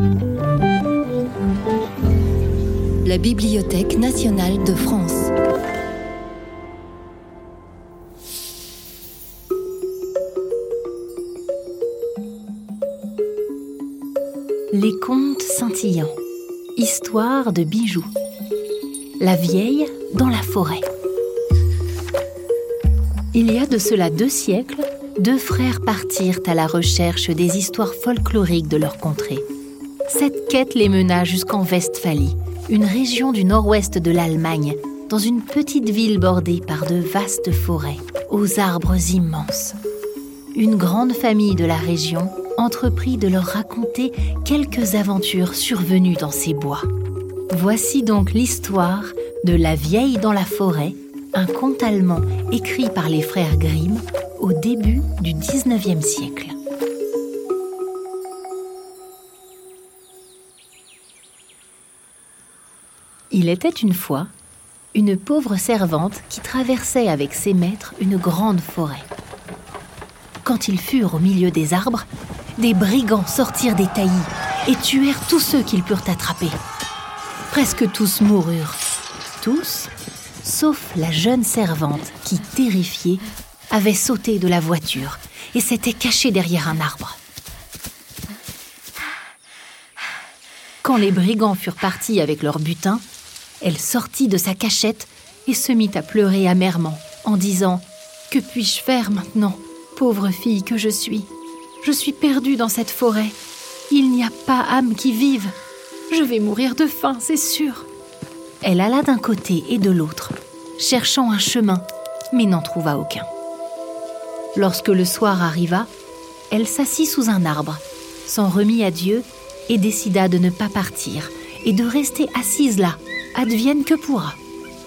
La Bibliothèque nationale de France. Les contes scintillants. Histoire de bijoux. La vieille dans la forêt. Il y a de cela 2 siècles, 2 frères partirent à la recherche des histoires folkloriques de leur contrée. Cette quête les mena jusqu'en Westphalie, une région du nord-ouest de l'Allemagne, dans une petite ville bordée par de vastes forêts, aux arbres immenses. Une grande famille de la région entreprit de leur raconter quelques aventures survenues dans ces bois. Voici donc l'histoire de La vieille dans la forêt, un conte allemand écrit par les frères Grimm au début du XIXe siècle. Il était une fois une pauvre servante qui traversait avec ses maîtres une grande forêt. Quand ils furent au milieu des arbres, des brigands sortirent des taillis et tuèrent tous ceux qu'ils purent attraper. Presque tous moururent. Tous, sauf la jeune servante qui, terrifiée, avait sauté de la voiture et s'était cachée derrière un arbre. Quand les brigands furent partis avec leur butin, elle sortit de sa cachette et se mit à pleurer amèrement en disant « Que puis-je faire maintenant, pauvre fille que je suis ? Je suis perdue dans cette forêt. Il n'y a pas âme qui vive. Je vais mourir de faim, c'est sûr. » Elle alla d'un côté et de l'autre, cherchant un chemin, mais n'en trouva aucun. Lorsque le soir arriva, elle s'assit sous un arbre, s'en remit à Dieu et décida de ne pas partir et de rester assise là, advienne que pourra.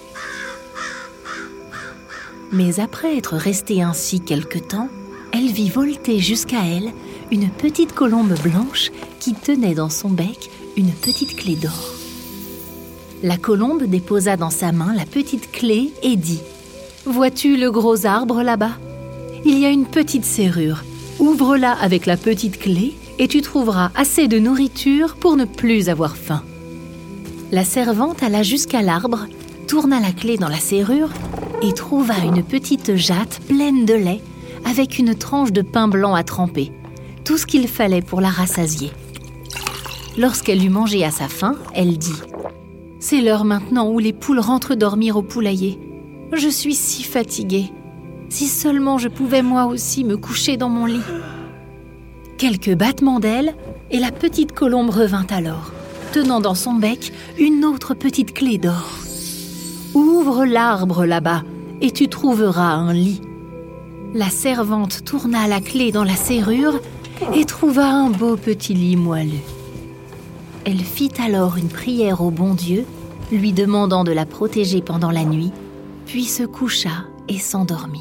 Mais après être restée ainsi quelque temps, elle vit volter jusqu'à elle une petite colombe blanche qui tenait dans son bec une petite clé d'or. La colombe déposa dans sa main la petite clé et dit « Vois-tu le gros arbre là-bas ? Il y a une petite serrure. Ouvre-la avec la petite clé et tu trouveras assez de nourriture pour ne plus avoir faim. » La servante alla jusqu'à l'arbre, tourna la clé dans la serrure et trouva une petite jatte pleine de lait avec une tranche de pain blanc à tremper, tout ce qu'il fallait pour la rassasier. Lorsqu'elle eut mangé à sa faim, elle dit « C'est l'heure maintenant où les poules rentrent dormir au poulailler. Je suis si fatiguée. Si seulement je pouvais moi aussi me coucher dans mon lit. » Quelques battements d'ailes et la petite colombe revint alors, tenant dans son bec une autre petite clé d'or. « Ouvre l'arbre là-bas et tu trouveras un lit. » La servante tourna la clé dans la serrure et trouva un beau petit lit moelleux. Elle fit alors une prière au bon Dieu, lui demandant de la protéger pendant la nuit, puis se coucha et s'endormit.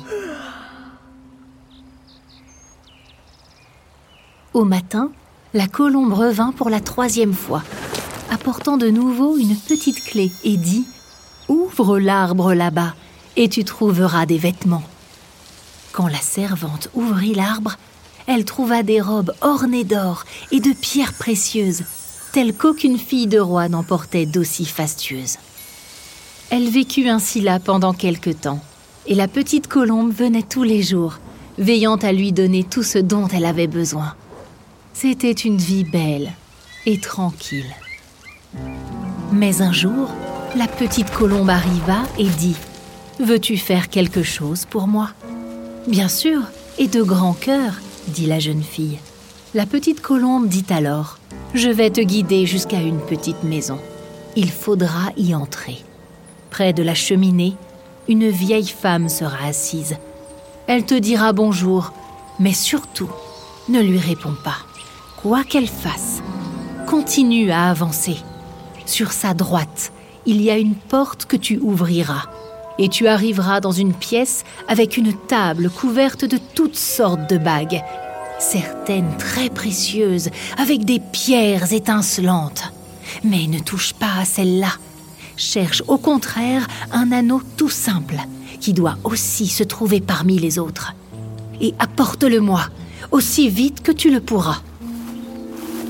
Au matin, la colombe revint pour la 3e fois, apportant de nouveau une petite clé et dit « Ouvre l'arbre là-bas et tu trouveras des vêtements. » Quand la servante ouvrit l'arbre, elle trouva des robes ornées d'or et de pierres précieuses, telles qu'aucune fille de roi n'en portait d'aussi fastueuses. Elle vécut ainsi là pendant quelque temps, et la petite colombe venait tous les jours, veillant à lui donner tout ce dont elle avait besoin. C'était une vie belle et tranquille. Mais un jour, la petite colombe arriva et dit « Veux-tu faire quelque chose pour moi ?»« Bien sûr, et de grand cœur, » dit la jeune fille. La petite colombe dit alors « Je vais te guider jusqu'à une petite maison. Il faudra y entrer. Près de la cheminée, une vieille femme sera assise. Elle te dira bonjour, mais surtout, ne lui réponds pas. Quoi qu'elle fasse, continue à avancer. Sur sa droite, il y a une porte que tu ouvriras. Et tu arriveras dans une pièce avec une table couverte de toutes sortes de bagues, certaines très précieuses, avec des pierres étincelantes. Mais ne touche pas à celle-là. Cherche au contraire un anneau tout simple, qui doit aussi se trouver parmi les autres. Et apporte-le-moi, aussi vite que tu le pourras.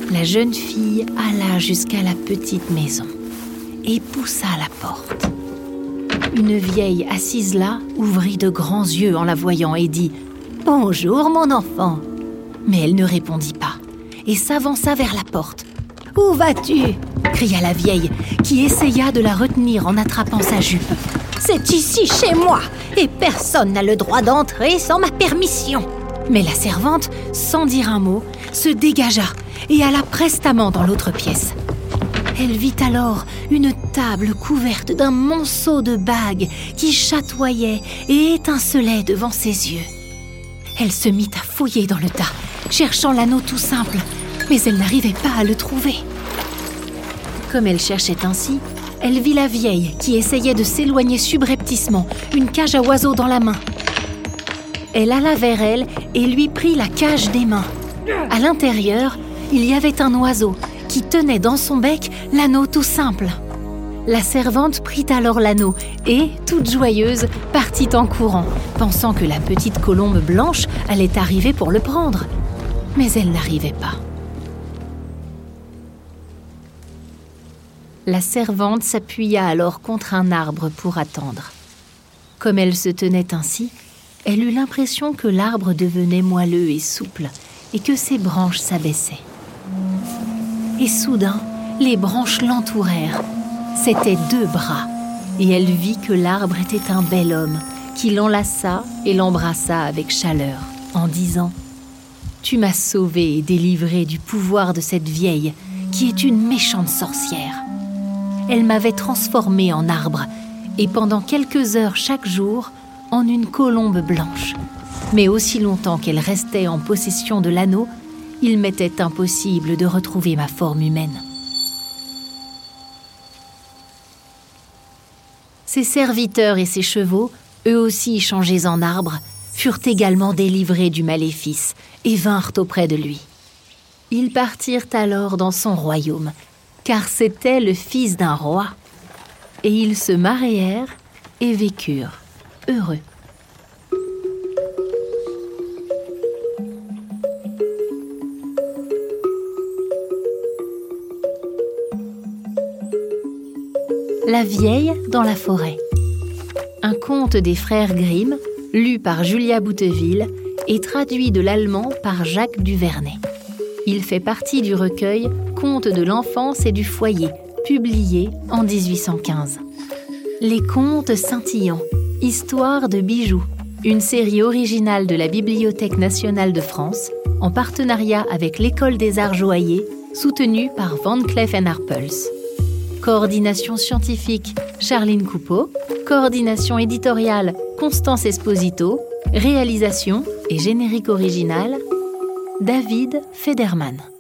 La jeune fille alla jusqu'à la petite maison et poussa la porte. Une vieille assise là ouvrit de grands yeux en la voyant et dit « Bonjour mon enfant !» Mais elle ne répondit pas et s'avança vers la porte. « Où vas-tu ?» cria la vieille, qui essaya de la retenir en attrapant sa jupe. « C'est ici chez moi et personne n'a le droit d'entrer sans ma permission !» Mais la servante, sans dire un mot, se dégagea et alla prestement dans l'autre pièce. Elle vit alors une table couverte d'un monceau de bagues qui chatoyaient et étincelaient devant ses yeux. Elle se mit à fouiller dans le tas, cherchant l'anneau tout simple, mais elle n'arrivait pas à le trouver. Comme elle cherchait ainsi, elle vit la vieille qui essayait de s'éloigner subrepticement, une cage à oiseaux dans la main. Elle alla vers elle et lui prit la cage des mains. À l'intérieur, il y avait un oiseau qui tenait dans son bec l'anneau tout simple. La servante prit alors l'anneau et, toute joyeuse, partit en courant, pensant que la petite colombe blanche allait arriver pour le prendre. Mais elle n'arrivait pas. La servante s'appuya alors contre un arbre pour attendre. Comme elle se tenait ainsi, elle eut l'impression que l'arbre devenait moelleux et souple et que ses branches s'abaissaient. Et soudain, les branches l'entourèrent. C'étaient 2 bras, et elle vit que l'arbre était un bel homme qui l'enlaça et l'embrassa avec chaleur en disant « Tu m'as sauvée et délivrée du pouvoir de cette vieille qui est une méchante sorcière. Elle m'avait transformée en arbre et pendant quelques heures chaque jour en une colombe blanche. Mais aussi longtemps qu'elle restait en possession de l'anneau, il m'était impossible de retrouver ma forme humaine. » Ses serviteurs et ses chevaux, eux aussi changés en arbres, furent également délivrés du maléfice et vinrent auprès de lui. Ils partirent alors dans son royaume, car c'était le fils d'un roi. Et ils se marièrent et vécurent heureux. La vieille dans la forêt. Un conte des frères Grimm, lu par Julia Bouteville et traduit de l'allemand par Jacques Duvernay. Il fait partie du recueil Contes de l'enfance et du foyer, publié en 1815. Les contes scintillants, histoire de bijoux, une série originale de la Bibliothèque nationale de France, en partenariat avec l'École des arts joailliers, soutenue par Van Cleef & Arpels. Coordination scientifique, Charline Coupeau. Coordination éditoriale, Constance Esposito. Réalisation et générique original, David Federman.